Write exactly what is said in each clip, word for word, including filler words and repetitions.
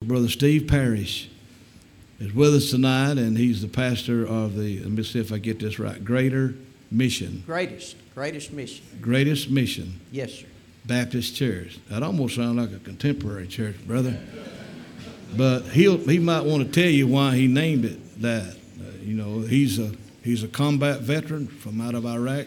Brother Steve Parrish is with us tonight, and he's the pastor of the, let me see if I get this right, Greater Mission. Greatest, greatest mission. Greatest Mission. Yes, sir. Baptist Church. That almost sounds like a contemporary church, brother. But he'll he might want to tell you why he named it that. Uh, you know, he's a he's a combat veteran from out of Iraq,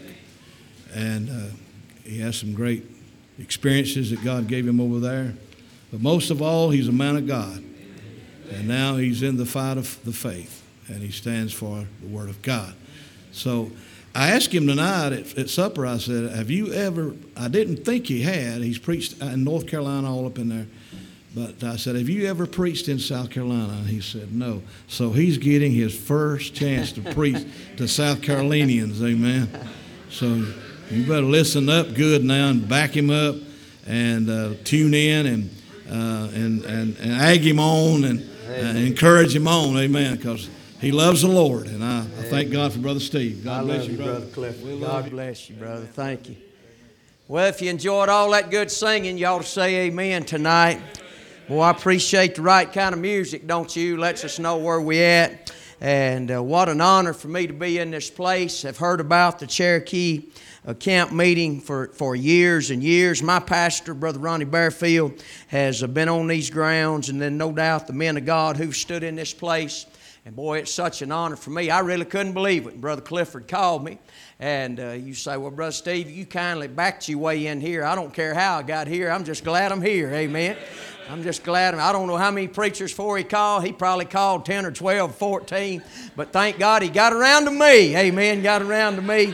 and uh, he has some great experiences that God gave him over there. But most of all, he's a man of God. And now he's in the fight of the faith, and he stands for the Word of God. So I asked him tonight at, at supper, I said, have you ever, I didn't think he had, he's preached in North Carolina, all up in there, but I said, have you ever preached in South Carolina? And he said, no. So he's getting his first chance to preach to South Carolinians, amen. So you better listen up good now and back him up and uh, tune in and, uh, and, and, and egg him on and uh, encourage him on, amen, because he loves the Lord, and I, I thank God for Brother Steve. God I bless love you, you, brother. Brother Cliff. We God you. bless you, brother. Thank you. Well, if you enjoyed all that good singing, you ought to say amen tonight. Well, I appreciate the right kind of music, don't you? Lets us know where we at. And uh, what an honor for me to be in this place. I've heard about the Cherokee uh, camp meeting for, for years and years. My pastor, Brother Ronnie Bearfield, has uh, been on these grounds, and then no doubt the men of God who've stood in this place. And boy, it's such an honor for me. I really couldn't believe it. Brother Clifford called me, and uh, you say, well, Brother Steve, you kindly backed your way in here. I don't care how I got here. I'm just glad I'm here. Amen. I'm just glad. I don't know how many preachers for he called. He probably called ten or twelve, fourteen. But thank God he got around to me. Amen. Got around to me.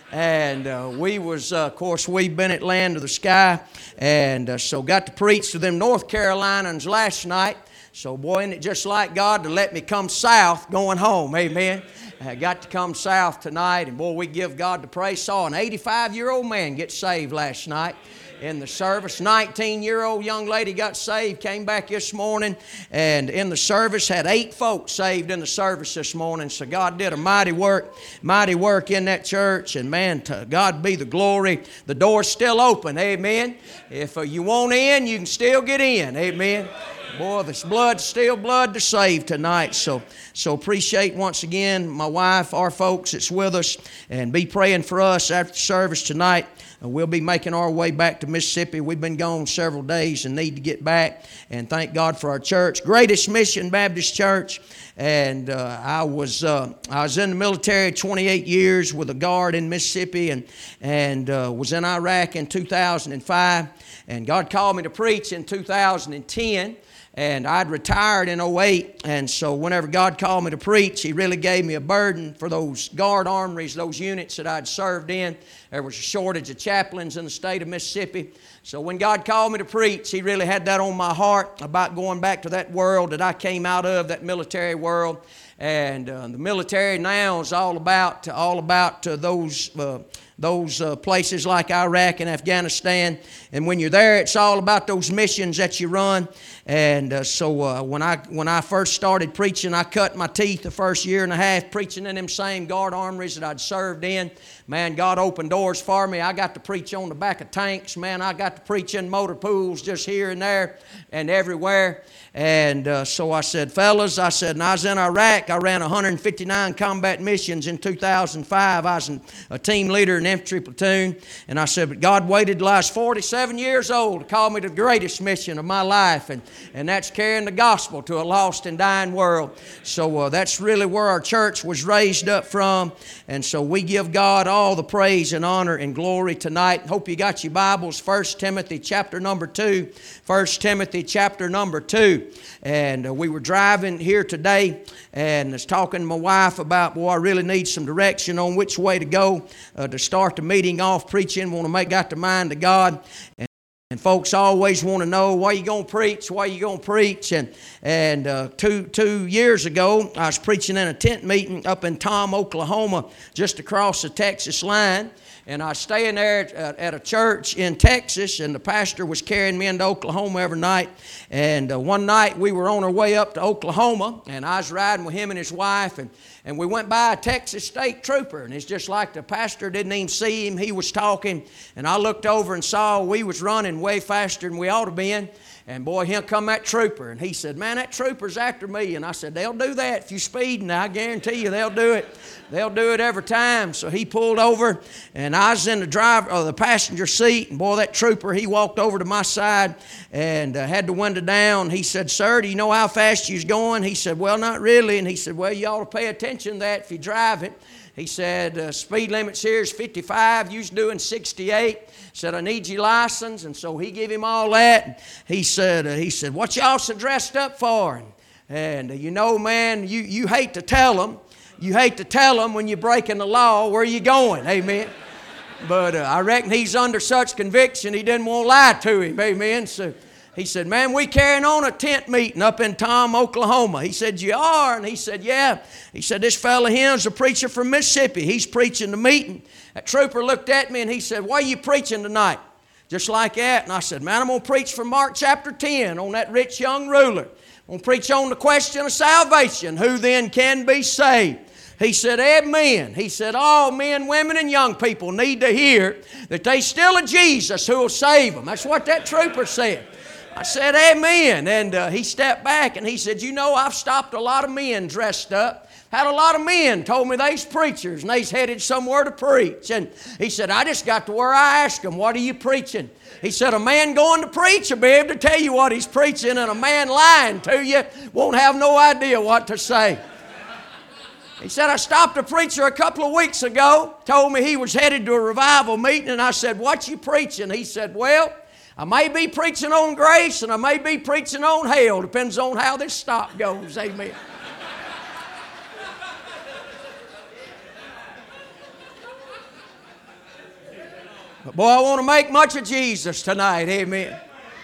And uh, we was, uh, of course, we've been at Land of the Sky. And uh, so got to preach to them North Carolinians last night. So, boy, isn't it just like God to let me come south going home, amen. I got to come south tonight, and boy, we give God the praise. Saw an eighty-five-year-old man get saved last night in the service. nineteen-year-old young lady got saved, came back this morning, and in the service had eight folks saved in the service this morning. So God did a mighty work, mighty work in that church, and man, to God be the glory. The door's still open, amen. If uh, you want in, you can still get in, amen. Boy, there's blood, still blood to save tonight. So, so appreciate once again my wife, our folks that's with us, and be praying for us after service tonight. Uh, we'll be making our way back to Mississippi. We've been gone several days and need to get back. And thank God for our church, Greatest Mission Baptist Church. And uh, I was uh, I was in the military twenty-eight years with a guard in Mississippi, and and uh, was in Iraq in two thousand five. And God called me to preach in two thousand ten. And I'd retired in oh eight, and so whenever God called me to preach, He really gave me a burden for those guard armories, those units that I'd served in. There was a shortage of chaplains in the state of Mississippi. So when God called me to preach, He really had that on my heart about going back to that world that I came out of, that military world. And uh, the military now is all about all about uh, those uh, those uh, places like Iraq and Afghanistan. And when you're there, it's all about those missions that you run. And uh, so uh, when I when I first started preaching, I cut my teeth the first year and a half preaching in them same guard armories that I'd served in. Man, God opened doors for me. I got to preach on the back of tanks. Man, I got to preach in motor pools just here and there and everywhere. And uh, so I said, fellas, I said, and I was in Iraq. I ran one hundred fifty-nine combat missions in two thousand five. I was a team leader in infantry platoon. And I said, but God waited till I was forty-seven years old to call me to the greatest mission of my life. And, and that's carrying the gospel to a lost and dying world. So uh, that's really where our church was raised up from. And so we give God all the praise and honor and glory tonight. Hope you got your Bibles. First Timothy chapter number two. First Timothy chapter number two. And uh, we were driving here today and was talking to my wife about, boy, I really need some direction on which way to go uh, to start the meeting off preaching. Want to make got the mind of God. And And folks always want to know, why you going to preach? Why you going to preach? And and uh, two two years ago, I was preaching in a tent meeting up in Tom, Oklahoma, just across the Texas line. And I was staying there at, at a church in Texas, and the pastor was carrying me into Oklahoma every night. And uh, one night we were on our way up to Oklahoma, and I was riding with him and his wife, and, and we went by a Texas state trooper. And it's just like the pastor didn't even see him. He was talking, and I looked over and saw we was running way faster than we ought to been. And boy, here come that trooper. And he said, man, that trooper's after me. And I said, they'll do that if you speeding. I guarantee you they'll do it. They'll do it every time. So he pulled over, and I was in the driver or the passenger seat. And boy, that trooper, he walked over to my side and uh, had the window down. He said, sir, do you know how fast you're going? He said, well, not really. And he said, well, you ought to pay attention to that if you drive it. He said, uh, speed limits here is fifty-five. You was doing sixty-eight. Said, I need your license. And so he gave him all that. He said, uh, he said, what y'all so dressed up for? And, and uh, you know, man, you, you hate to tell them. You hate to tell them when you're breaking the law where you going. Amen. But uh, I reckon he's under such conviction he didn't want to lie to him. Amen. So he said, man, we carrying on a tent meeting up in Tom, Oklahoma. He said, you are? And he said, yeah. He said, this fella here is a preacher from Mississippi. He's preaching the meeting. That trooper looked at me and he said, what are you preaching tonight? Just like that. And I said, man, I'm going to preach from Mark chapter ten on that rich young ruler. I'm going to preach on the question of salvation. Who then can be saved? He said, amen. He said, all men, women, and young people need to hear that they still a Jesus who will save them. That's what that trooper said. I said, amen. And uh, he stepped back and he said, you know, I've stopped a lot of men dressed up. Had a lot of men told me they's preachers and they's headed somewhere to preach. And he said, I just got to where I asked them, what are you preaching? He said, a man going to preach will be able to tell you what he's preaching, and a man lying to you won't have no idea what to say. He said, I stopped a preacher a couple of weeks ago, told me he was headed to a revival meeting, and I said, what you preaching? He said, well, I may be preaching on grace and I may be preaching on hell. Depends on how this stop goes. Amen. But boy, I want to make much of Jesus tonight. Amen.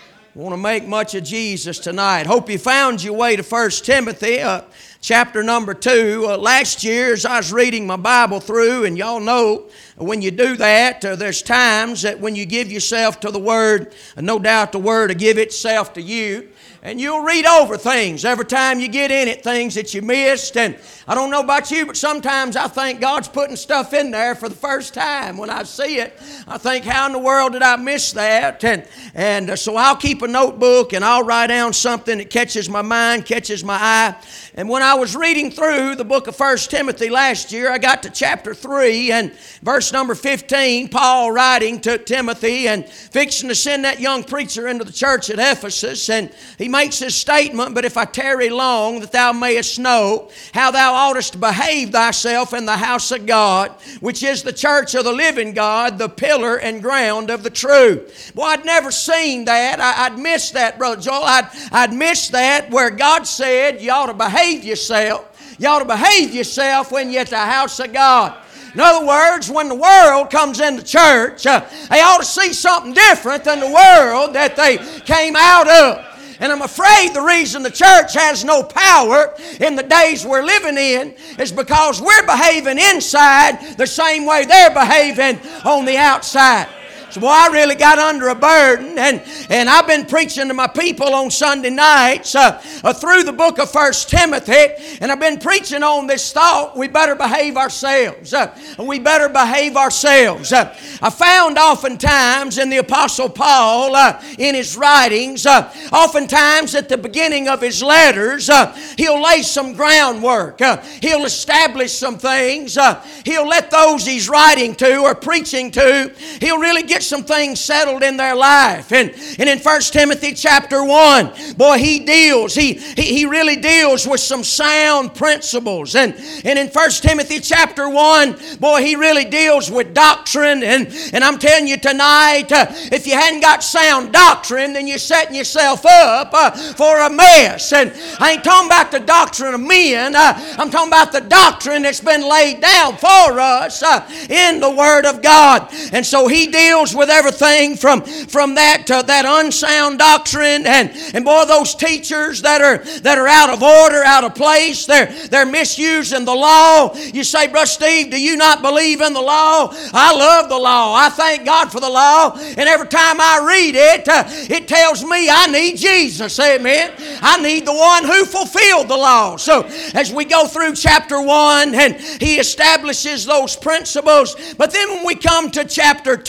I want to make much of Jesus tonight. Hope you found your way to First Timothy uh, chapter number two. Uh, last year as I was reading my Bible through, and y'all know when you do that, uh, there's times that when you give yourself to the Word, uh, no doubt the Word will give itself to you. And you'll read over things every time you get in it, things that you missed. And I don't know about you, but sometimes I think God's putting stuff in there for the first time. When I see it, I think, how in the world did I miss that? And, and uh, so I'll keep a notebook and I'll write down something that catches my mind, catches my eye. And when I was reading through the book of First Timothy last year, I got to chapter three and verse number fifteen, Paul writing to Timothy and fixing to send that young preacher into the church at Ephesus. And he makes this statement, but if I tarry long, that thou mayest know how thou oughtest to behave thyself in the house of God, which is the church of the living God, the pillar and ground of the truth. Boy, I'd never seen that. I, I'd missed that, Brother Joel. I'd, I'd missed that where God said you ought to behave yourself. You ought to behave yourself when you're at the house of God. In other words, when the world comes into church, uh, they ought to see something different than the world that they came out of. And I'm afraid the reason the church has no power in the days we're living in is because we're behaving inside the same way they're behaving on the outside. So, boy, I really got under a burden, and, and I've been preaching to my people on Sunday nights uh, uh, through the book of First Timothy, and I've been preaching on this thought, we better behave ourselves. Uh, we better behave ourselves. Uh, I found oftentimes in the Apostle Paul, uh, in his writings, uh, oftentimes at the beginning of his letters, uh, he'll lay some groundwork. Uh, he'll establish some things. Uh, he'll let those he's writing to or preaching to, he'll really get some things settled in their life. And, and in First Timothy chapter one, boy, he deals, he, he, he really deals with some sound principles. And, and in First Timothy chapter one, boy, he really deals with doctrine. And, and I'm telling you tonight, uh, if you hadn't got sound doctrine, then you're setting yourself up uh, for a mess. And I ain't talking about the doctrine of men. Uh, I'm talking about the doctrine that's been laid down for us uh, in the Word of God. And so he deals with everything from, from that uh, that unsound doctrine, and, and boy, those teachers that are that are out of order, out of place, they're they're misusing the law. You say, Brother Steve, do you not believe in the law? I love the law. I thank God for the law, and every time I read it, uh, it tells me I need Jesus. Amen. I need the one who fulfilled the law. So as we go through chapter one, and he establishes those principles, but then when we come to chapter two, uh,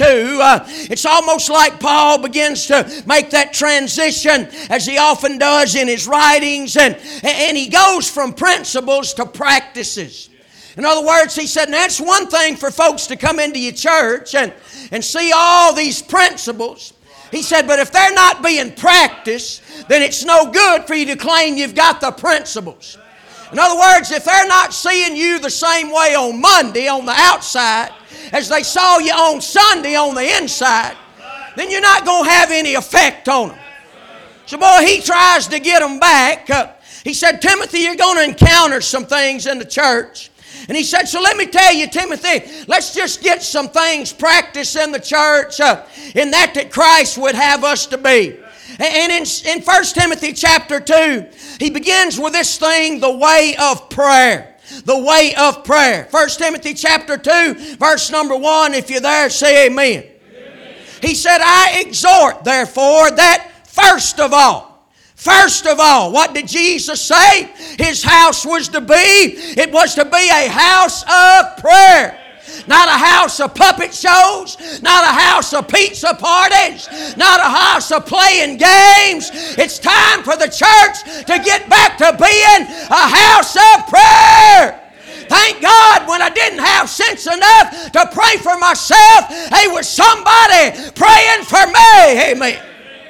uh, it's almost like Paul begins to make that transition, as he often does in his writings, and, and he goes from principles to practices. In other words, he said, now it's one thing for folks to come into your church and, and see all these principles. He said, but if they're not being practiced, then it's no good for you to claim you've got the principles. In other words, if they're not seeing you the same way on Monday on the outside as they saw you on Sunday on the inside, then you're not going to have any effect on them. So boy, he tries to get them back. Uh, he said, Timothy, you're going to encounter some things in the church. And he said, so let me tell you, Timothy, let's just get some things practiced in the church uh, in that that Christ would have us to be. And in, in First Timothy chapter two, he begins with this thing, the way of prayer. The way of prayer. First Timothy chapter two, verse number one, if you're there, say amen. Amen. He said, I exhort, therefore, that first of all, First of all, what did Jesus say His house was to be? It was to be a house of prayer. Not a house of puppet shows, not a house of pizza parties, not a house of playing games. It's time for the church to get back to being a house of prayer. Thank God when I didn't have sense enough to pray for myself, there was somebody praying for me. Amen.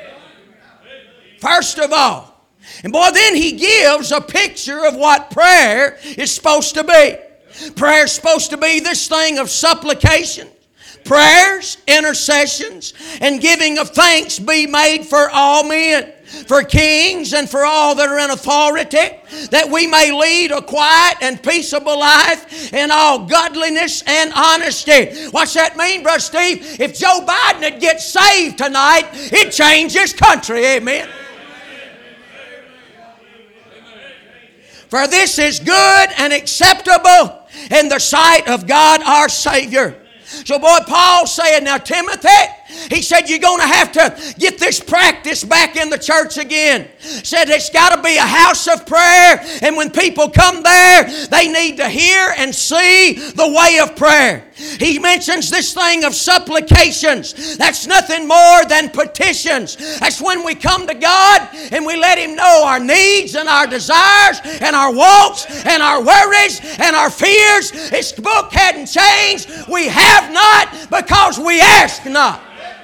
First of all. And boy, then he gives a picture of what prayer is supposed to be. Prayer is supposed to be this thing of supplication, prayers, intercessions, and giving of thanks be made for all men, for kings and for all that are in authority, that we may lead a quiet and peaceable life in all godliness and honesty. What's that mean, Brother Steve? If Joe Biden would get saved tonight, it'd change his country. Amen. For this is good and acceptable in the sight of God our Savior. So boy, Paul's saying, now Timothy, he said you're going to have to get this practice back in the church again. Said it's got to be a house of prayer, and when people come there, they need to hear and see the way of prayer. He mentions this thing of supplications. That's nothing more than petitions. That's when we come to God and we let Him know our needs and our desires and our wants and our worries and our fears. This book hadn't changed. We have not because we ask not.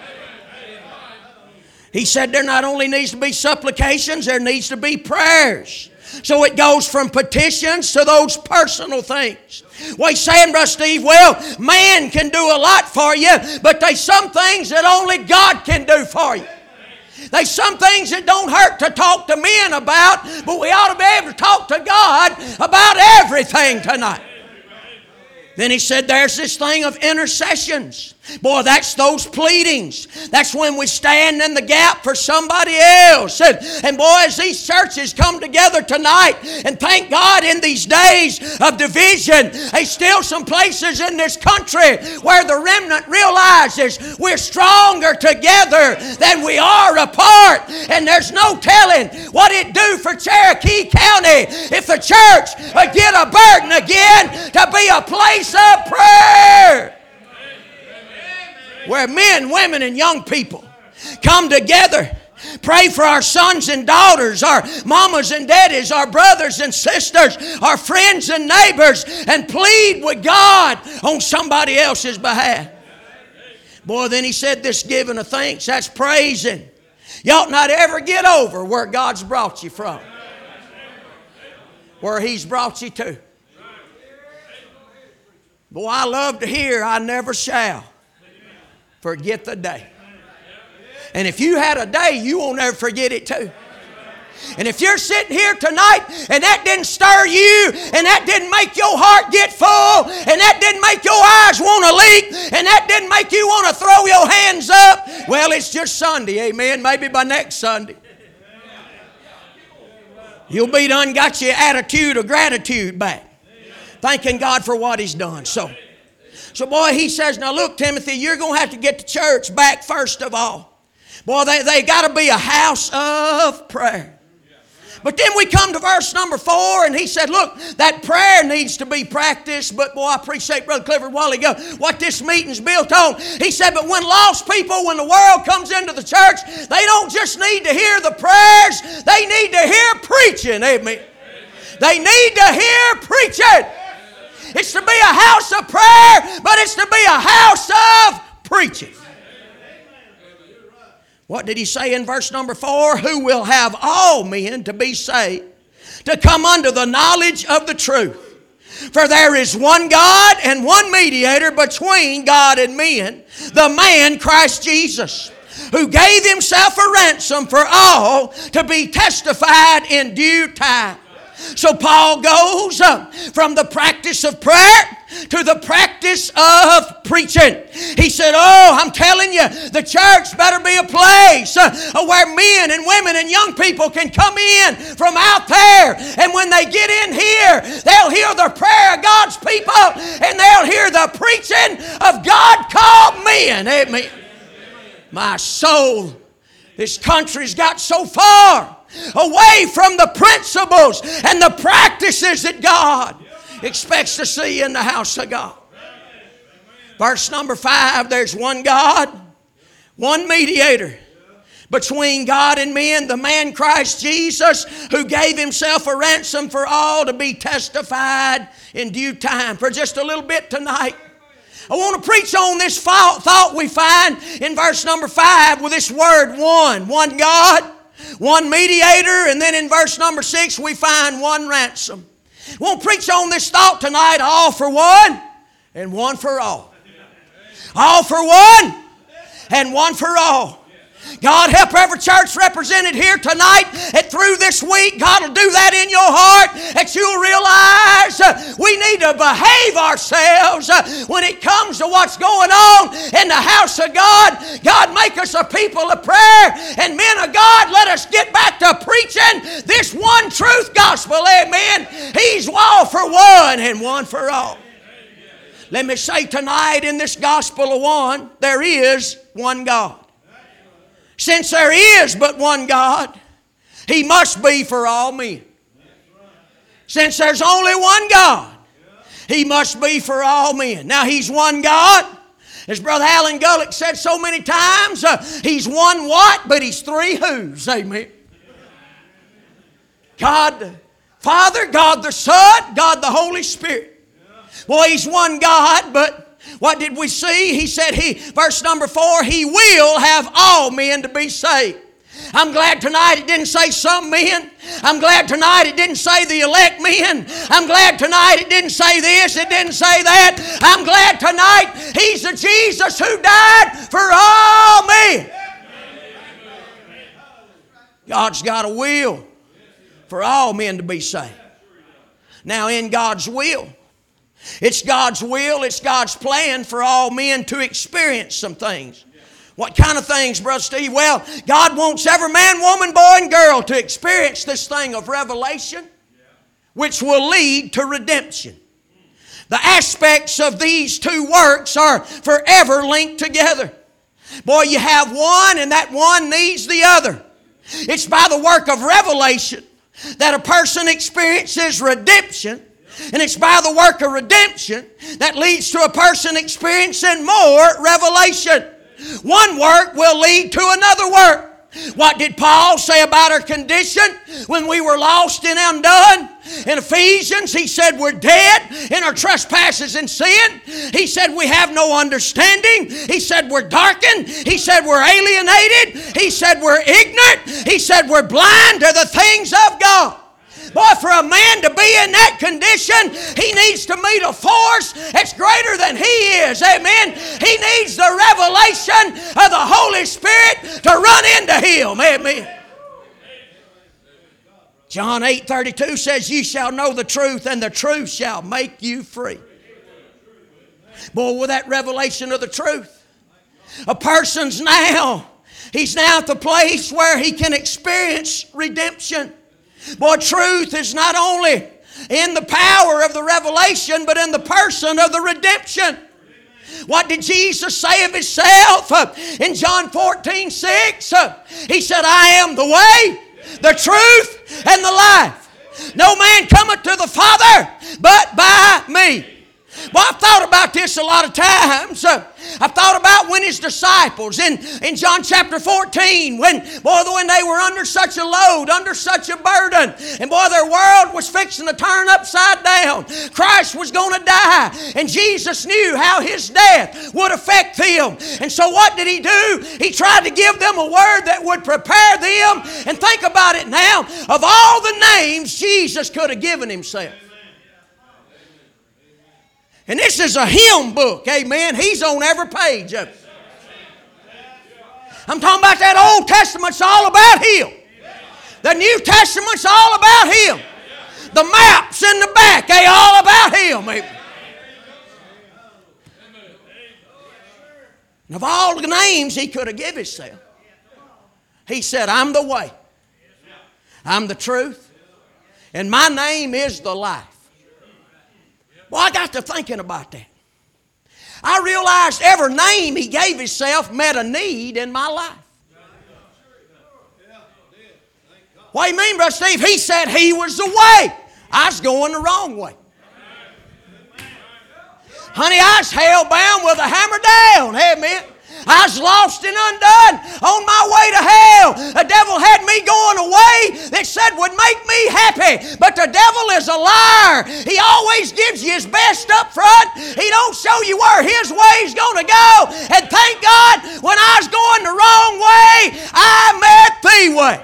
He said there not only needs to be supplications, there needs to be prayers. So it goes from petitions to those personal things. Well, he's saying, Brother Steve, well, man can do a lot for you, but there's some things that only God can do for you. There's some things that don't hurt to talk to men about, but we ought to be able to talk to God about everything tonight. Then he said there's this thing of intercessions. Boy, that's those pleadings. That's when we stand in the gap for somebody else. And, and boy, as these churches come together tonight, and thank God in these days of division, there's still some places in this country where the remnant realizes we're stronger together than we are apart. And there's no telling what it'd do for Cherokee County if the church would get a burden again to be a place of prayer, where men, women, and young people come together, pray for our sons and daughters, our mamas and daddies, our brothers and sisters, our friends and neighbors, and plead with God on somebody else's behalf. Boy, then he said this giving of thanks, that's praising. You ought not ever get over where God's brought you from, where He's brought you to. Boy, I love to hear, I never shall forget the day. And if you had a day, you won't ever forget it too. And if you're sitting here tonight and that didn't stir you, and that didn't make your heart get full, and that didn't make your eyes want to leak, and that didn't make you want to throw your hands up, well, it's just Sunday, amen. Maybe by next Sunday you'll be done got your attitude of gratitude back, thanking God for what He's done. So, so boy, he says, now look, Timothy, you're going to have to get the church back first of all. Boy, they, they got to be a house of prayer. But then we come to verse number four, and he said, look, that prayer needs to be practiced. But boy, I appreciate Brother Clifford a while ago what this meeting's built on. He said, but when lost people, when the world comes into the church, they don't just need to hear the prayers, they need to hear preaching. Amen. They need to hear preaching. It's to be a house of prayer, but it's to be a house of preaching. What did he say in verse number four? Who will have all men to be saved, to come unto the knowledge of the truth. For there is one God and one mediator between God and men, the man Christ Jesus, who gave himself a ransom for all to be testified in due time. So Paul goes uh, from the practice of prayer to the practice of preaching. He said, oh, I'm telling you, the church better be a place uh, where men and women and young people can come in from out there. And when they get in here, they'll hear the prayer of God's people and they'll hear the preaching of God-called men. Amen. My soul, this country's got so far away from the principles and the practices that God expects to see in the house of God. Verse number five, there's one God, one mediator between God and men, the man Christ Jesus, who gave himself a ransom for all to be testified in due time. For just a little bit tonight, I want to preach on this thought we find in verse number five with this word one. One God, one mediator, and then in verse number six we find one ransom. We'll preach on this thought tonight, all for one and one for all. All for one and one for all. God help every church represented here tonight, and through this week, God will do that in your heart, that you'll realize uh, we need to behave ourselves uh, when it comes to what's going on in the house of God. God, make us a people of prayer, and men of God, let us get back to preaching this one truth gospel. Amen. He's all for one and one for all. Let me say tonight, in this gospel of one, there is one God. Since there is but one God, He must be for all men. Since there's only one God, He must be for all men. Now He's one God. As Brother Alan Gulick said so many times, uh, He's one what, but He's three who's. Amen. God the Father, God the Son, God the Holy Spirit. Boy, He's one God, but what did we see? He said, He, verse number four, He will have all men to be saved. I'm glad tonight it didn't say some men. I'm glad tonight it didn't say the elect men. I'm glad tonight it didn't say this, it didn't say that. I'm glad tonight He's the Jesus who died for all men. God's got a will for all men to be saved. Now, in God's will, it's God's will, it's God's plan for all men to experience some things. What kind of things, Brother Steve? Well, God wants every man, woman, boy, and girl to experience this thing of revelation, which will lead to redemption. The aspects of these two works are forever linked together. Boy, you have one, and that one needs the other. It's by the work of revelation that a person experiences redemption. And it's by the work of redemption that leads to a person experiencing more revelation. One work will lead to another work. What did Paul say about our condition when we were lost and undone? In Ephesians, he said we're dead in our trespasses and sin. He said we have no understanding. He said we're darkened. He said we're alienated. He said we're ignorant. He said we're blind to the things of God. Boy, for a man to be in that condition, he needs to meet a force that's greater than he is. Amen. He needs the revelation of the Holy Spirit to run into him. Amen. John eight thirty-two says, "Ye shall know the truth, and the truth shall make you free." Boy, with that revelation of the truth, a person's now, he's now at the place where he can experience redemption. Boy, truth is not only in the power of the revelation, but in the person of the redemption. What did Jesus say of Himself uh, in John fourteen six? Uh, he said, "I am the way, the truth, and the life. No man cometh to the Father but by me. Well, I've thought about this a lot of times. Uh, I've thought about when His disciples in, in John chapter fourteen, when, boy, when they were under such a load, under such a burden, and boy, their world was fixing to turn upside down. Christ was going to die, and Jesus knew how His death would affect them. And so what did He do? He tried to give them a word that would prepare them. And think about it now. Of all the names Jesus could have given Himself. And this is a hymn book, amen. He's on every page of it. I'm talking about that Old Testament's all about Him. The New Testament's all about Him. The maps in the back, they all about Him. Amen. And of all the names He could have given Himself, He said, I'm the way, I'm the truth, and my name is the life. Well, I got to thinking about that. I realized every name He gave Himself met a need in my life. What do you mean, Brother Steve? He said He was the way. I was going the wrong way. Honey, I was hell-bound with a hammer down. Amen. I was lost and undone on my way to hell. The devil had me going a way that said would make me happy. But the devil is a liar. He always gives you his best up front. He don't show you where his way is going to go. And thank God, when I was going the wrong way, I met the way.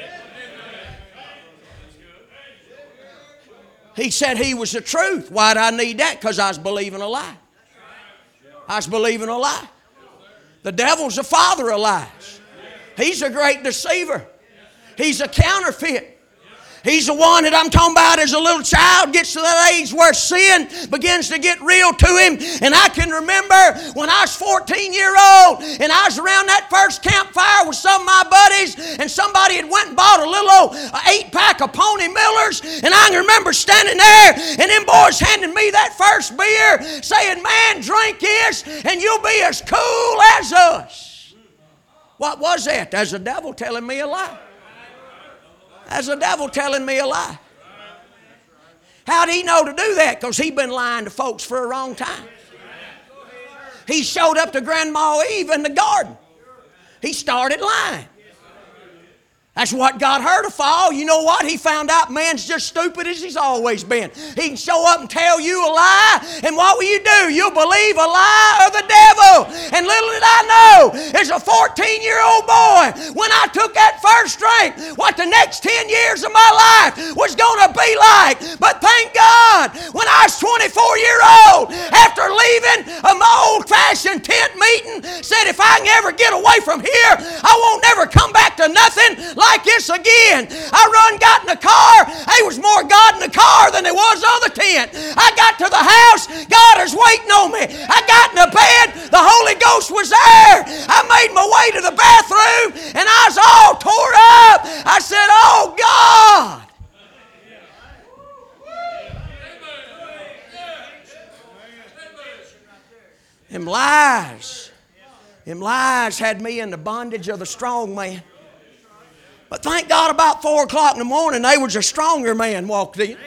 He said He was the truth. Why did I need that? Because I was believing a lie. I was believing a lie. The devil's the father of lies. He's a great deceiver. He's a counterfeit. He's the one that I'm talking about as a little child gets to that age where sin begins to get real to him. And I can remember when I was fourteen year old and I was around that first campfire with some of my buddies, and somebody had went and bought a little old eight pack of Pony Millers, and I can remember standing there and them boys handing me that first beer saying, man, drink this and you'll be as cool as us. What was that? That's the devil telling me a lie. That's the devil telling me a lie. How did he know to do that? Because he'd been lying to folks for a long time. He showed up to Grandma Eve in the garden. He started lying. That's what got her to fall. You know what? He found out man's just stupid as he's always been. He can show up and tell you a lie, and what will you do? You'll believe a lie of the devil. And little did I know, as a fourteen year old boy, when I took that first drink, what the next ten years of my life was going to be like. But thank God, when I was twenty-four year old, after leaving a old-fashioned tent meeting, said if I can ever get away from here, I won't never come back to nothing like this again. I run got in the car. There was more God in the car than there was on the tent. I got to the house. God is waiting on me. I got in the bed. The Holy Ghost was there. I made my way to the bathroom and I was all tore up. I said, oh God. Them lies. Them lies had me in the bondage of the strong man. But thank God about four o'clock in the morning, there was a stronger man walked in.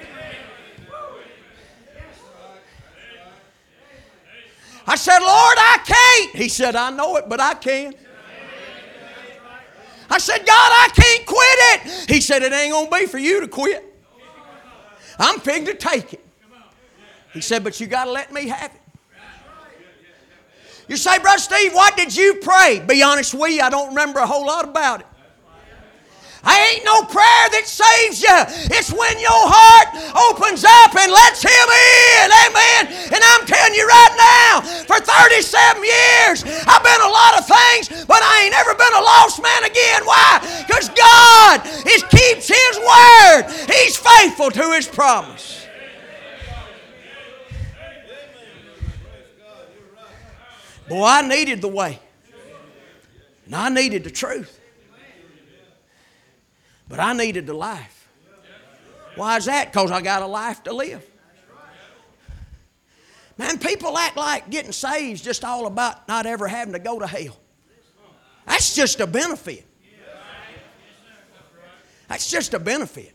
I said, Lord, I can't. He said, I know it, but I can. I said, God, I can't quit it. He said, it ain't going to be for you to quit. I'm fig to take it. He said, but you got to let me have it. You say, Brother Steve, what did you pray? Be honest with you, I don't remember a whole lot about it. I ain't no prayer that saves you. It's when your heart opens up and lets Him in. Amen. And I'm telling you right now, for thirty-seven years, I've been a lot of things, but I ain't ever been a lost man again. Why? Because God is, keeps His word. He's faithful to His promise. Boy, I needed the way. And I needed the truth. But I needed the life. Why is that? Because I got a life to live. Man, people act like getting saved is just all about not ever having to go to hell. That's just a benefit. That's just a benefit.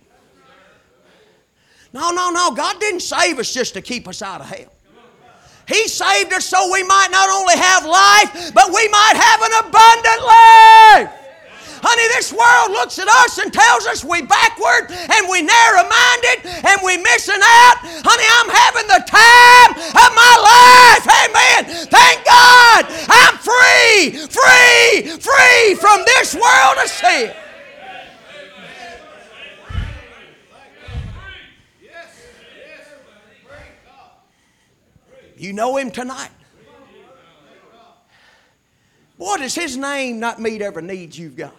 No, no, no. God didn't save us just to keep us out of hell. He saved us so we might not only have life, but we might have an abundant life. Honey, this world looks at us and tells us we backward and we narrow-minded and we missing out. Honey, I'm having the time of my life. Amen. Thank God I'm free, free, free from this world of sin. You know Him tonight. Boy, does His name not meet every need you've got.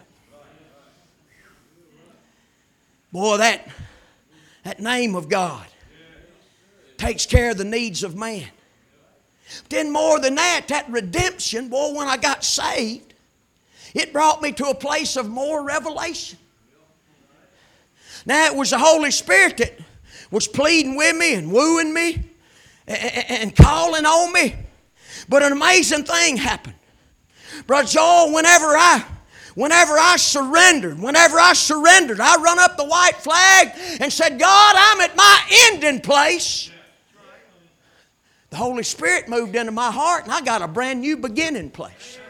Boy, that, that name of God takes care of the needs of man. Then more than that, that redemption, boy, when I got saved, it brought me to a place of more revelation. Now, it was the Holy Spirit that was pleading with me and wooing me and calling on me. But an amazing thing happened. Brother Joel, whenever I Whenever I surrendered, whenever I surrendered, I run up the white flag and said, God, I'm at my ending place. The Holy Spirit moved into my heart and I got a brand new beginning place.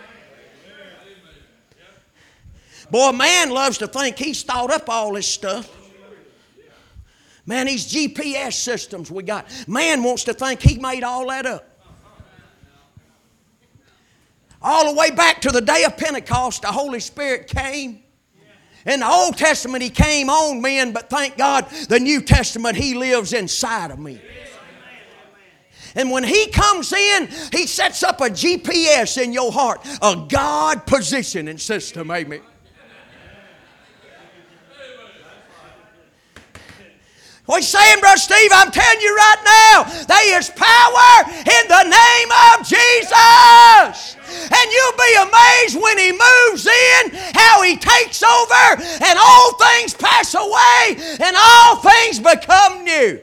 Boy, man loves to think he's thought up all this stuff. Man, these G P S systems we got, man wants to think he made all that up. All the way back to the day of Pentecost, the Holy Spirit came. In the Old Testament, He came on men, but thank God, the New Testament, He lives inside of me. And when He comes in, He sets up a G P S in your heart, a God positioning system, amen. What are you saying, Brother Steve? I'm telling you right now, there is power in the name of Jesus. And you'll be amazed when He moves in, how He takes over, and all things pass away, and all things become new.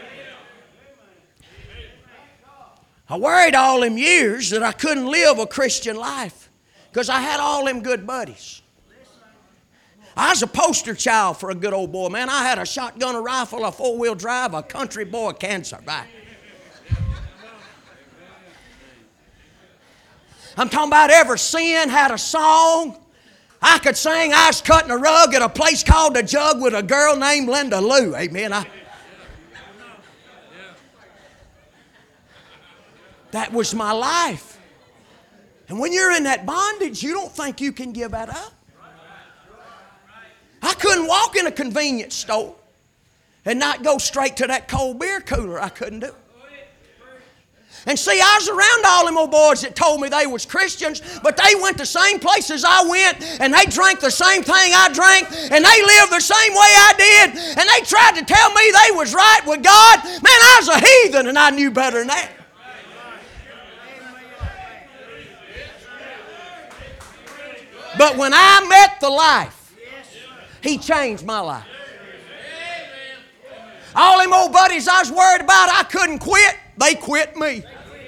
I worried all them years that I couldn't live a Christian life because I had all them good buddies. I was a poster child for a good old boy, man. I had a shotgun, a rifle, a four-wheel drive, a country boy can survive. I'm talking about every sin had a song. I could sing. I was cutting a rug at a place called The Jug with a girl named Linda Lou. Amen. I, that was my life. And when you're in that bondage, you don't think you can give that up. I couldn't walk in a convenience store and not go straight to that cold beer cooler. I couldn't do it. And see, I was around all them old boys that told me they was Christians, but they went the same places I went, and they drank the same thing I drank, and they lived the same way I did, and they tried to tell me they was right with God. Man, I was a heathen, and I knew better than that. But when I met the life, He changed my life. All them old buddies I was worried about I couldn't quit, they quit me.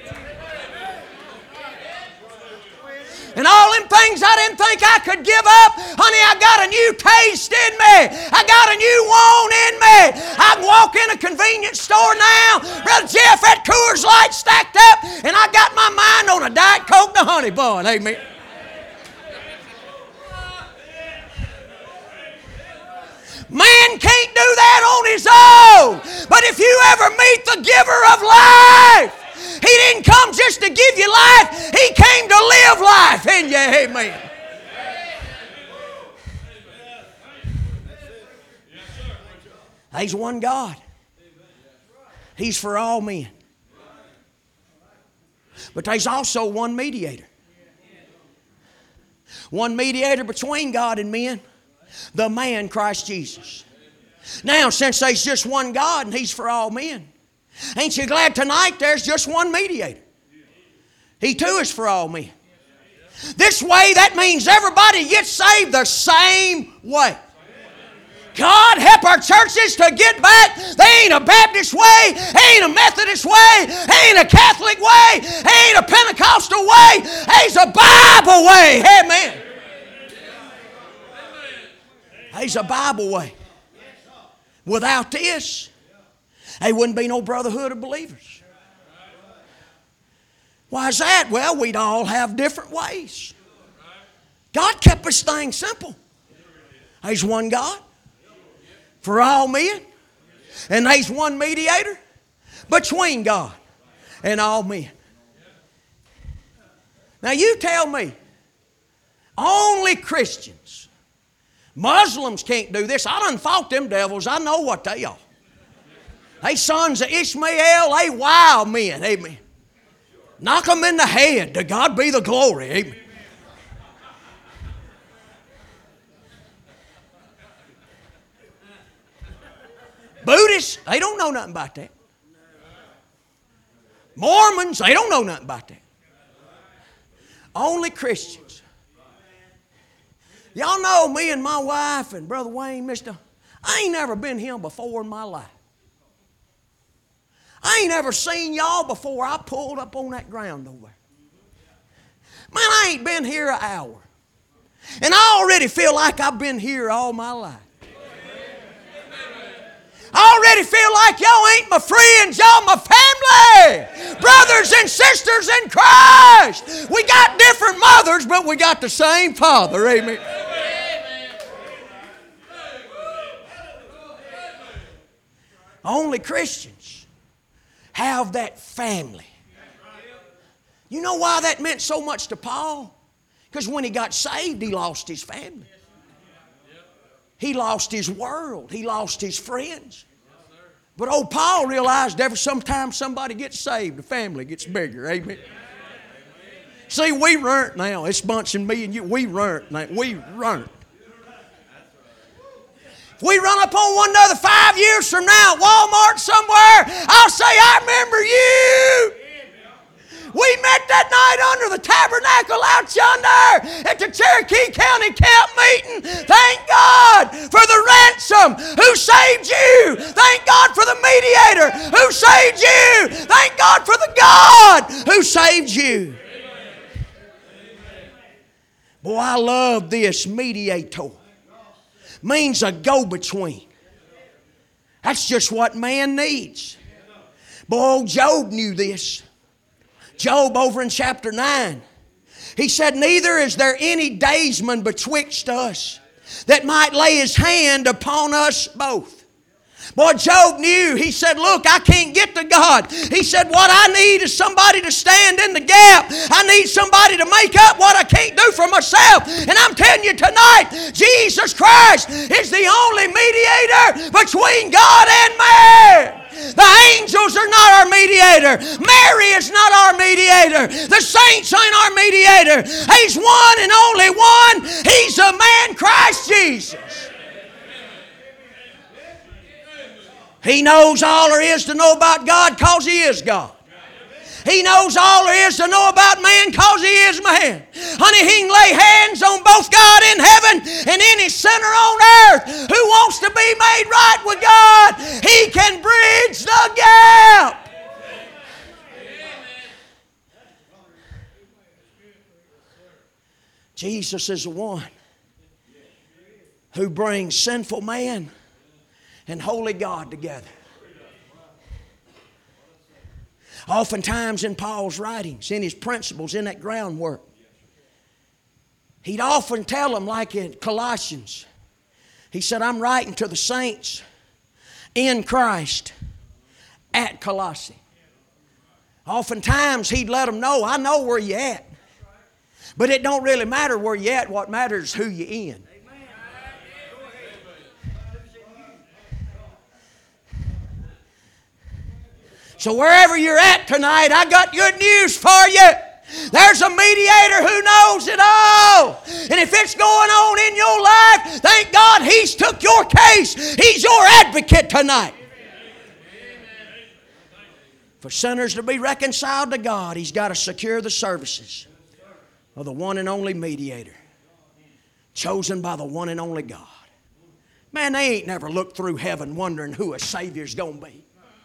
And all them things I didn't think I could give up, honey, I got a new taste in me. I got a new want in me. I can walk in a convenience store now, Brother Jeff, that Coors Light stacked up, and I got my mind on a Diet Coke and a honey bun. Amen. Man can't do that on his own. But if you ever meet the giver of life, He didn't come just to give you life. He came to live life in you. Amen. There's one God. He's for all men. But there's also one mediator. One mediator between God and men. The man, Christ Jesus. Now, since there's just one God and He's for all men, ain't you glad tonight there's just one mediator? He too is for all men. This way, that means everybody gets saved the same way. God, help our churches to get back. They ain't a Baptist way. They ain't a Methodist way. They ain't a Catholic way. They ain't a Pentecostal way. There's a Bible way. Amen. There's a Bible way. Without this, there wouldn't be no brotherhood of believers. Why is that? Well, we'd all have different ways. God kept this thing simple. There's one God for all men, and there's one mediator between God and all men. Now you tell me, only Christians. Muslims can't do this. I done fought them devils. I know what they are. They sons of Ishmael, they wild men. Amen. Knock them in the head. To God be the glory. Amen. Buddhists, they don't know nothing about that. Mormons, they don't know nothing about that. Only Christians. Y'all know me and my wife and Brother Wayne, Mister I ain't never been here before in my life. I ain't ever seen y'all before I pulled up on that ground over there. Man, I ain't been here an hour. And I already feel like I've been here all my life. I already feel like y'all ain't my friends, y'all my family. Brothers and sisters in Christ. We got different mothers, but we got the same Father. Amen. Only Christians have that family. You know why that meant so much to Paul? Because when he got saved, he lost his family. He lost his world. He lost his friends. But old Paul realized every sometime somebody gets saved, the family gets bigger. Amen. See, we learned now. It's Bunch and me and you. We learned now. We learned. If we run up on one another five years from now at Walmart somewhere, I'll say, I remember you. We met that night under the tabernacle out yonder at the Cherokee County camp meeting. Thank God for the ransom who saved you. Thank God for the mediator who saved you. Thank God for the God who saved you. Boy, I love this mediator. Means a go-between. That's just what man needs. Boy, old Job knew this. Job over in chapter nine. He said, neither is there any daysman betwixt us that might lay his hand upon us both. Boy, Job knew. He said, look, I can't get to God. He said, what I need is somebody to stand in the gap. I need somebody to make up what I can't do for myself. And I'm telling you tonight, Jesus Christ is the only mediator between God and man. The angels are not our mediator. Mary is not our mediator. The saints ain't our mediator. He's one and only one. He's the man Christ Jesus. He knows all there is to know about God because He is God. He knows all there is to know about man because He is man. Honey, He can lay hands on both God in heaven and any sinner on earth who wants to be made right with God. He can bridge the gap. Jesus is the one who brings sinful man and holy God together. Oftentimes in Paul's writings, in his principles, in that groundwork, he'd often tell them, like in Colossians, he said, I'm writing to the saints in Christ at Colossae. Oftentimes he'd let them know, I know where you're at. But it don't really matter where you're at. What matters is who you're in. So wherever you're at tonight, I got good news for you. There's a mediator who knows it all. And if it's going on in your life, thank God He's took your case. He's your advocate tonight. For sinners to be reconciled to God, He's got to secure the services of the one and only mediator, chosen by the one and only God. Man, they ain't never looked through heaven wondering who a Savior's going to be.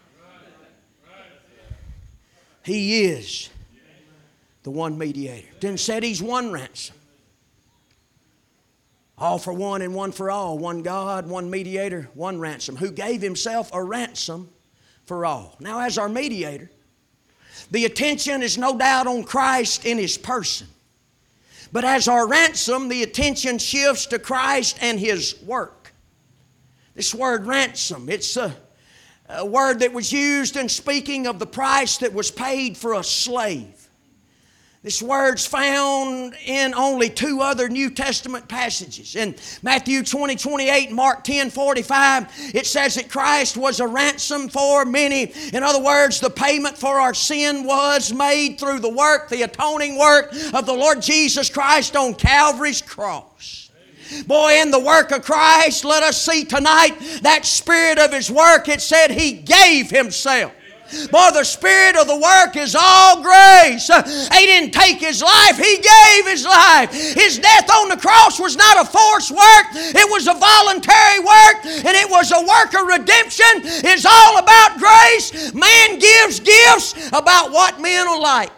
He is the one mediator. Then said He's one ransom. All for one and one for all. One God, one mediator, one ransom. Who gave Himself a ransom for all. Now as our mediator, the attention is no doubt on Christ in His person. But as our ransom, the attention shifts to Christ and His work. This word ransom, it's a, a word that was used in speaking of the price that was paid for a slave. This word's found in only two other New Testament passages. In Matthew twenty, twenty-eight and Mark ten, forty-five, it says that Christ was a ransom for many. In other words, the payment for our sin was made through the work, the atoning work of the Lord Jesus Christ on Calvary's cross. Boy, in the work of Christ, let us see tonight that spirit of His work. It said He gave Himself. Boy, the spirit of the work is all grace. He didn't take His life, He gave His life. His death on the cross was not a forced work. It was a voluntary work, and it was a work of redemption. It's all about grace. Man gives gifts about what men will like.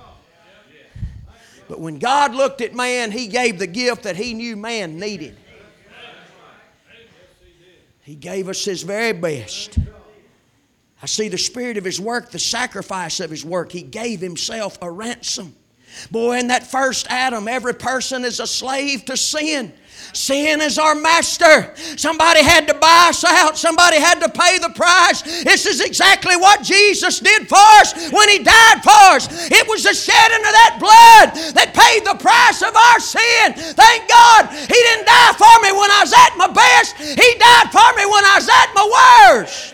But when God looked at man, He gave the gift that He knew man needed. He gave us His very best. I see the spirit of His work, the sacrifice of His work. He gave Himself a ransom. Boy, in that first Adam, every person is a slave to sin. Sin is our master. Somebody had to buy us out. Somebody had to pay the price. This is exactly what Jesus did for us when He died for us. It was the shedding of that blood that paid the price of our sin. Thank God He didn't die for me when I was at my best. He died for me when I was at my worst.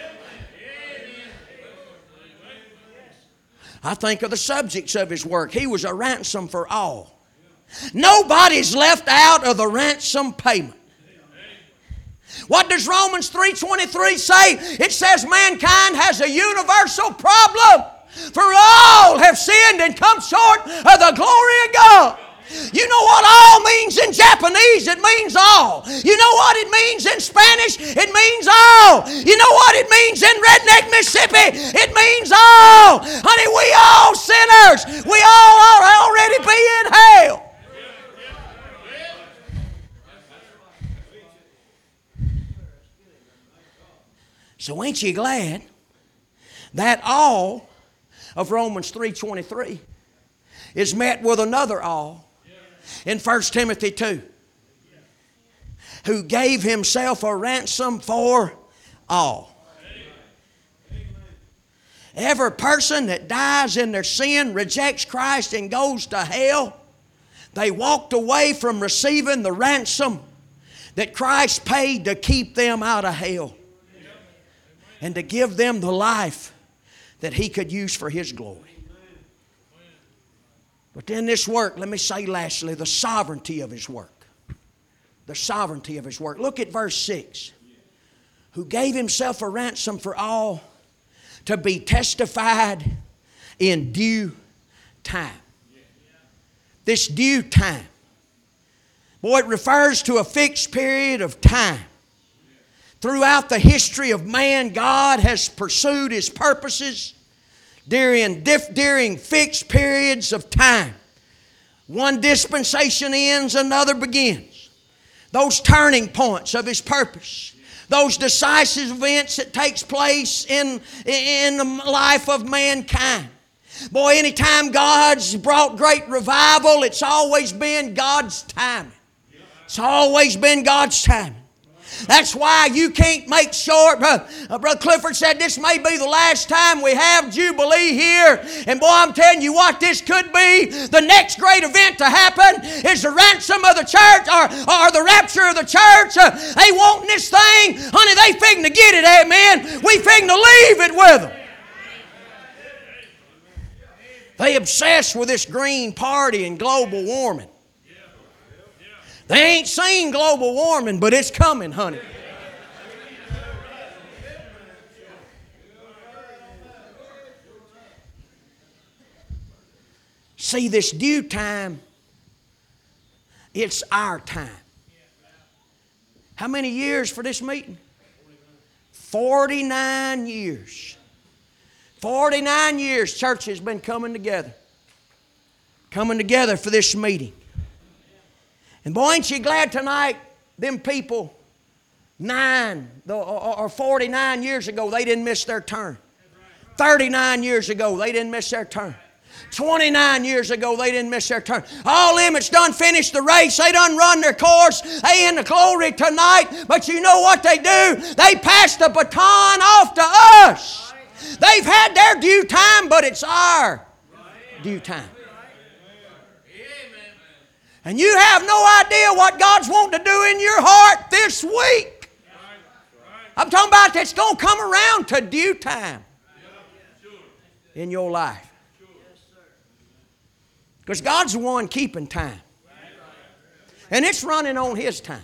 I think of the subjects of His work. He was a ransom for all. Nobody's left out of the ransom payment. What does Romans three twenty-three say? It says mankind has a universal problem. For all have sinned and come short of the glory of God. You know what all means in Japanese? It means all. You know what it means in Spanish? It means all. You know what it means in Redneck, Mississippi? It means all. Honey, we all sinners. We all are already be in hell. So ain't you glad that all of Romans three twenty-three is met with another all in First Timothy two, who gave Himself a ransom for all. Every person that dies in their sin, rejects Christ, and goes to hell, they walked away from receiving the ransom that Christ paid to keep them out of hell and to give them the life that He could use for His glory. But in this work, let me say lastly, the sovereignty of His work. The sovereignty of His work. Look at verse six. Who gave Himself a ransom for all, to be testified in due time. This due time. Boy, it refers to a fixed period of time. Throughout the history of man, God has pursued His purposes during, during fixed periods of time. One dispensation ends, another begins. Those turning points of His purpose, those decisive events that takes place in, in the life of mankind. Boy, anytime God's brought great revival, it's always been God's timing. It's always been God's timing. That's why you can't make sure. Uh, Brother Clifford said this may be the last time we have Jubilee here. And boy, I'm telling you what, this could be the next great event to happen is the ransom of the church or, or the rapture of the church. Uh, they wanting this thing. Honey, they figuring to get it, amen. We figuring to leave it with them. They obsessed with this green party and global warming. They ain't seen global warming, but it's coming, honey. See, this due time, it's our time. How many years for this meeting? forty-nine years. forty-nine years church has been coming together. Coming together for this meeting. And boy, ain't you glad tonight, them people, nine or forty-nine years ago, they didn't miss their turn. thirty-nine years ago, they didn't miss their turn. twenty-nine years ago, they didn't miss their turn. All them that's done finished the race, they done run their course, they in the glory tonight. But you know what they do? They pass the baton off to us. They've had their due time, but it's our due time. And you have no idea what God's wanting to do in your heart this week. I'm talking about that's going to come around to due time in your life. Because God's the one keeping time. And it's running on His time.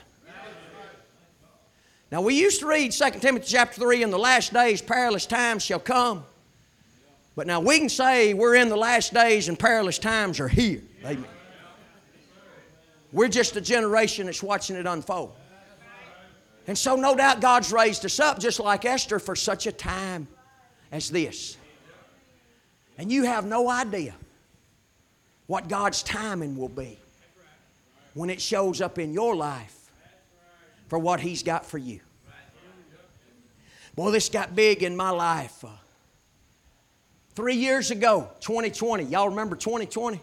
Now we used to read Second Timothy chapter three, in the last days perilous times shall come. But now we can say we're in the last days and perilous times are here. Amen. We're just a generation that's watching it unfold. And so no doubt God's raised us up just like Esther for such a time as this. And you have no idea what God's timing will be when it shows up in your life for what He's got for you. Boy, this got big in my life. Uh, three years ago, twenty twenty. Y'all remember twenty twenty?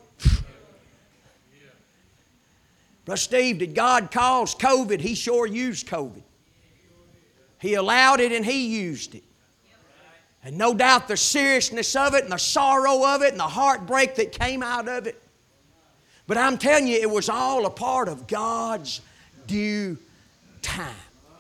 Brother Steve, did God cause COVID? He sure used COVID. He allowed it and He used it. And no doubt the seriousness of it and the sorrow of it and the heartbreak that came out of it. But I'm telling you, it was all a part of God's due time.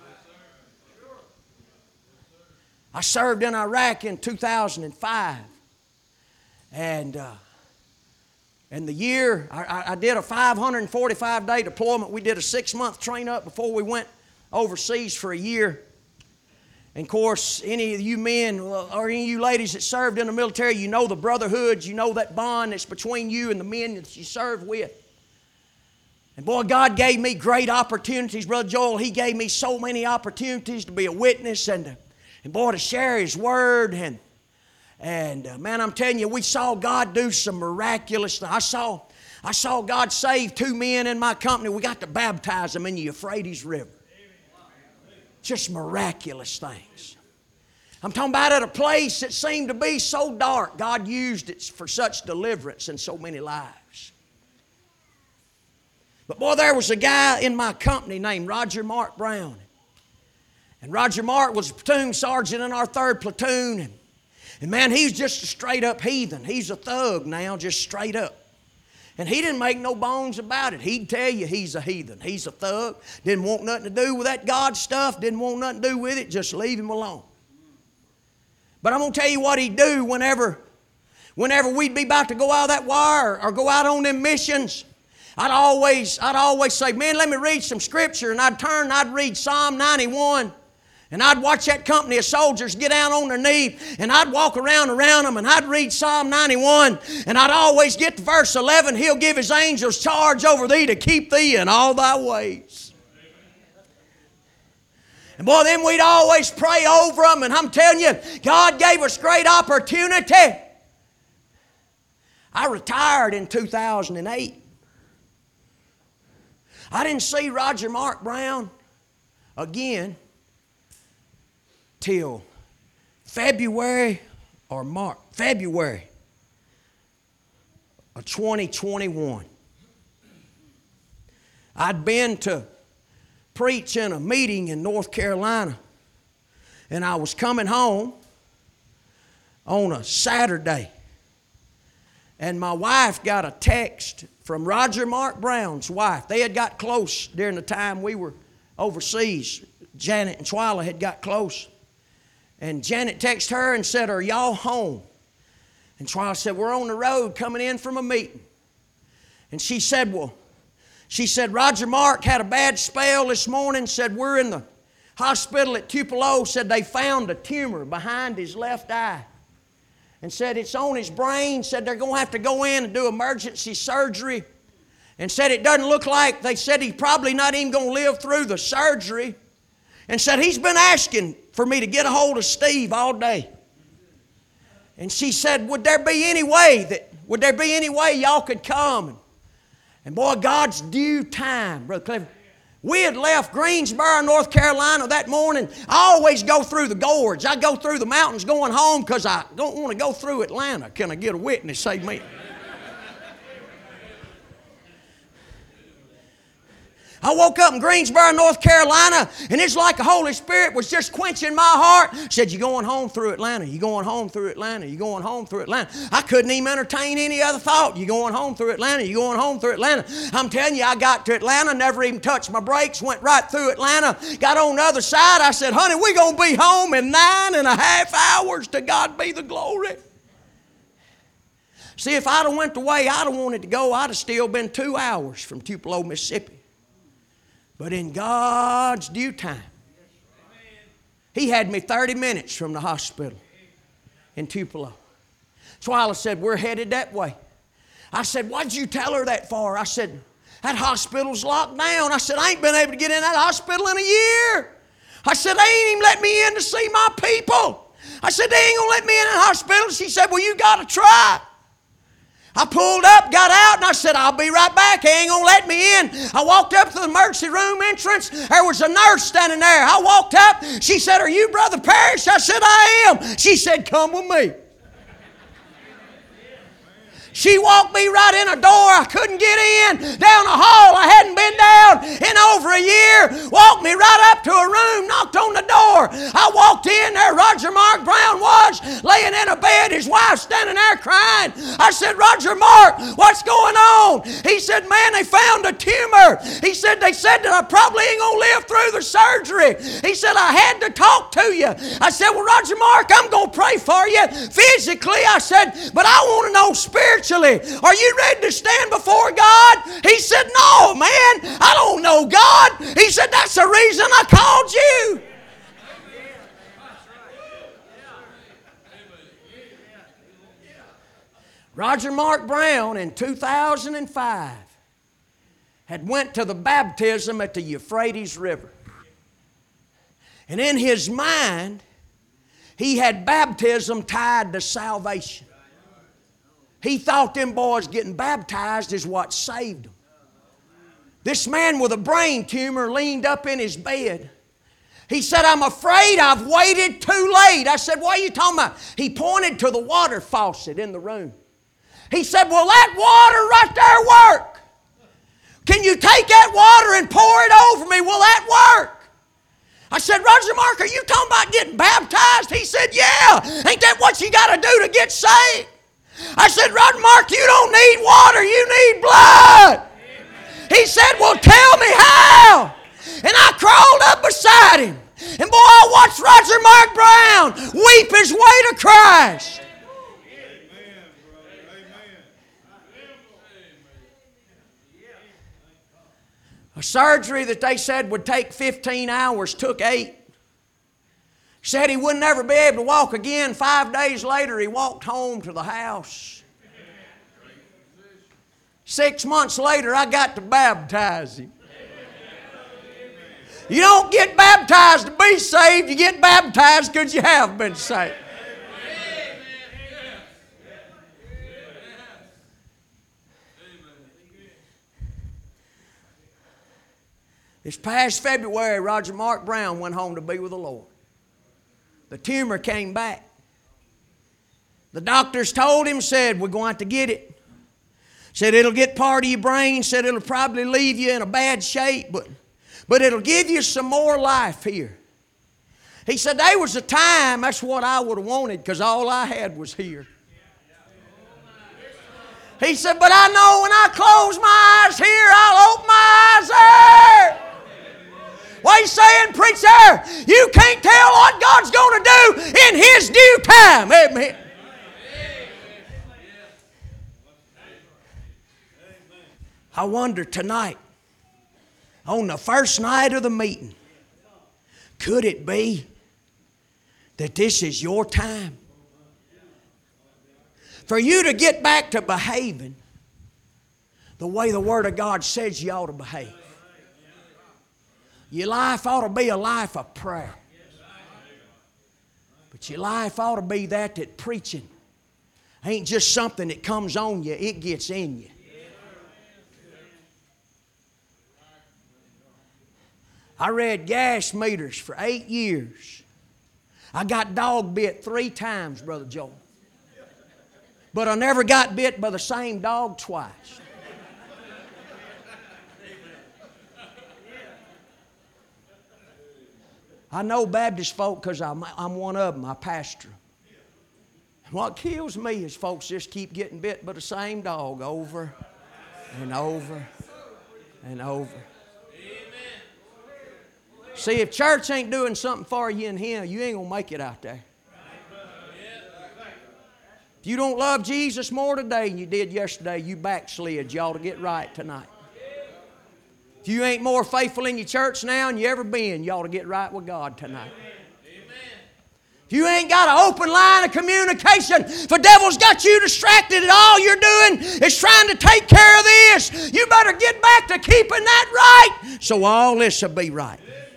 I served in Iraq in two thousand five. And, uh, and the year, I, I did a five hundred forty-five day deployment. We did a six-month train-up before we went overseas for a year. And of course, any of you men or any of you ladies that served in the military, you know the brotherhood, you know that bond that's between you and the men that you serve with. And boy, God gave me great opportunities. Brother Joel, he gave me so many opportunities to be a witness and, to, and boy, to share His Word. And, and uh, man, I'm telling you, we saw God do some miraculous things. I saw, I saw God save two men in my company. We got to baptize them in the Euphrates River. Just miraculous things. I'm talking about at a place that seemed to be so dark. God used it for such deliverance in so many lives. But boy, there was a guy in my company named Roger Mark Brown. And Roger Mark was a platoon sergeant in our third platoon. And, and man, he's just a straight up heathen. He's a thug now, just straight up. And he didn't make no bones about it. He'd tell you he's a heathen. He's a thug. Didn't want nothing to do with that God stuff. Didn't want nothing to do with it. Just leave him alone. But I'm going to tell you what he'd do whenever, whenever we'd be about to go out of that wire or go out on them missions. I'd always, I'd always say, man, let me read some scripture. And I'd turn and I'd read Psalm ninety-one. And I'd watch that company of soldiers get down on their knee, and I'd walk around around them, and I'd read Psalm ninety-one, and I'd always get to verse eleven, He'll give His angels charge over thee to keep thee in all thy ways. And boy, then we'd always pray over them, and I'm telling you, God gave us great opportunity. I retired in two thousand eight. I didn't see Roger Mark Brown again till February or March, February of twenty twenty-one. I'd been to preach in a meeting in North Carolina, and I was coming home on a Saturday, and my wife got a text from Roger Mark Brown's wife. They had got close during the time we were overseas. Janet and Twyla had got close. And Janet texted her and said, are y'all home? And Twyla said, we're on the road coming in from a meeting. And she said, well, she said, Roger Mark had a bad spell this morning. Said, we're in the hospital at Tupelo. Said they found a tumor behind his left eye. And said it's on his brain. Said they're going to have to go in and do emergency surgery. And said it doesn't look like, they said he's probably not even going to live through the surgery. And said he's been asking for me to get a hold of Steve all day. And she said, would there be any way that, would there be any way y'all could come? And boy, God's due time, Brother Clifford. We had left Greensboro, North Carolina that morning. I always go through the gorge. I go through the mountains going home because I don't want to go through Atlanta. Can I get a witness? Say me. I woke up in Greensboro, North Carolina, and it's like the Holy Spirit was just quenching my heart. Said, you going home through Atlanta. You going home through Atlanta. You going home through Atlanta. I couldn't even entertain any other thought. You going home through Atlanta. You going home through Atlanta. I'm telling you, I got to Atlanta, never even touched my brakes, went right through Atlanta, got on the other side. I said, honey, we're going to be home in nine and a half hours. To God be the glory. See, if I'd have went the way I'd have wanted to go, I'd have still been two hours from Tupelo, Mississippi. But in God's due time, He had me thirty minutes from the hospital in Tupelo. Twyla said, we're headed that way. I said, why'd you tell her that for? I said, that hospital's locked down. I said, I ain't been able to get in that hospital in a year. I said, they ain't even let me in to see my people. I said, they ain't going to let me in that hospital. She said, well, you got to try. I pulled up, got out, and I said, I'll be right back. They ain't going to let me in. I walked up to the emergency room entrance. There was a nurse standing there. I walked up. She said, are you Brother Parrish? I said, I am. She said, come with me. She walked me right in a door I couldn't get in, down a hall I hadn't been down in over a year, walked me right up to a room, knocked on the door. I walked in there, Roger Mark Brown was laying in a bed, his wife standing there crying. I said, Roger Mark, what's going on? He said, man, they found a tumor. He said, they said that I probably ain't going to live through the surgery. He said, I had to talk to you. I said, well, Roger Mark, I'm going to pray for you physically. I said, but I want to know spiritually. Are you ready to stand before God? He said, no, man, I don't know God. He said, that's the reason I called you. Roger Mark Brown in two thousand five had went to the baptism at the Euphrates River. And in his mind, he had baptism tied to salvation. He thought them boys getting baptized is what saved them. This man with a brain tumor leaned up in his bed. He said, I'm afraid I've waited too late. I said, what are you talking about? He pointed to the water faucet in the room. He said, will that water right there work? Can you take that water and pour it over me? Will that work? I said, Roger Mark, are you talking about getting baptized? He said, yeah. Ain't that what you got to do to get saved? I said, Roger Mark, you don't need water, you need blood. He said, well, tell me how. And I crawled up beside him. And boy, I watched Roger Mark Brown weep his way to Christ. A surgery that they said would take fifteen hours took eight. Said he would never be able to walk again. Five days later, he walked home to the house. Six months later, I got to baptize him. You don't get baptized to be saved. You get baptized because you have been saved. This past February, Roger Mark Brown went home to be with the Lord. The tumor came back. The doctors told him, said, we're going to have to get it. Said, it'll get part of your brain. Said, it'll probably leave you in a bad shape, but, but it'll give you some more life here. He said, there was a time, that's what I would have wanted because all I had was here. He said, but I know when I close my eyes here, I'll open my eyes there. What are you saying, preacher? You can't tell what God's going to do in His due time. Amen. I wonder tonight, on the first night of the meeting, could it be that this is your time? For you to get back to behaving the way the Word of God says you ought to behave. Your life ought to be a life of prayer. But your life ought to be that that preaching ain't just something that comes on you, it gets in you. I read gas meters for eight years. I got dog bit three times, Brother Joel. But I never got bit by the same dog twice. I know Baptist folk because I'm, I'm one of them. I pastor them. And what kills me is folks just keep getting bit by the same dog over and over and over. See, if church ain't doing something for you in here, you ain't going to make it out there. If you don't love Jesus more today than you did yesterday, you backslid. You ought to get right tonight. If you ain't more faithful in your church now than you ever been, you ought to get right with God tonight. If you ain't got an open line of communication, if the devil's got you distracted and all you're doing is trying to take care of this, you better get back to keeping that right so all this will be right.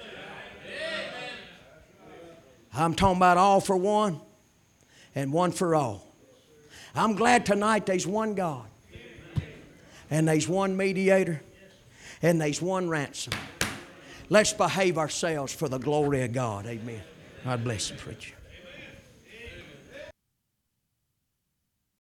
I'm talking about all for one and one for all. I'm glad tonight there's one God and there's one mediator and there's one ransom. Let's behave ourselves for the glory of God. Amen. God bless you, preacher.